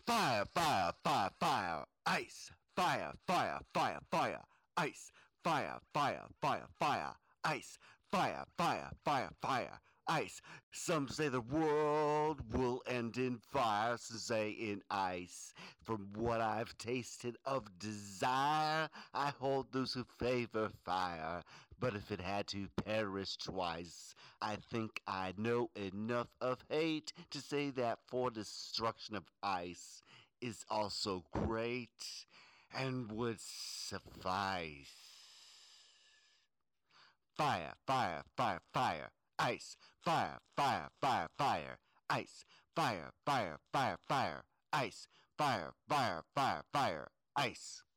Fire, fire, fire, fire, ice. Fire, fire, fire, fire, ice. Fire, fire, fire, fire, ice. Fire, fire, fire, fire, ice. Some say the world will end in fire, some say in ice. From what I've tasted of desire, I hold those who favor fire. But if it had to perish twice, I think I know enough of hate to say that for destruction of ice is also great and would suffice. Fire, fire, fire, fire, ice. Fire, fire, fire, fire, ice. Fire, fire, fire, fire, ice. Fire, fire, fire, fire, ice.